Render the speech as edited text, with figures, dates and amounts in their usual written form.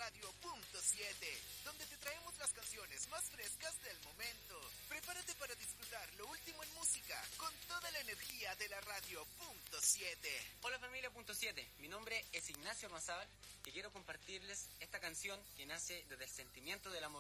Radio Punto 7, donde te traemos las canciones más frescas del momento. Prepárate para disfrutar lo último en música con toda la energía de la Radio Punto 7. Hola familia Punto 7, mi nombre es Ignacio Armazábal y quiero compartirles esta canción que nace desde el sentimiento del amor